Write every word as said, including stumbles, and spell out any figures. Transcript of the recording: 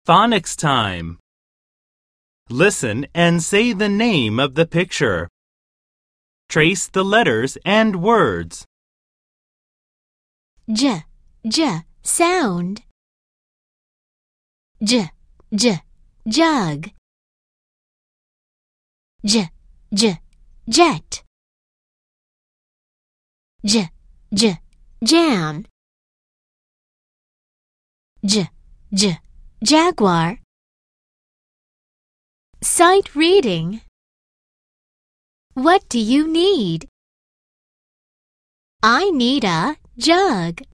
Phonics time. Listen and say the name of the picture. Trace the letters and words. J, j, sound. J, j, jug. J, j, jet. J, j, jam. J, j, jaguar. Sight reading. What do you need? I need a jug.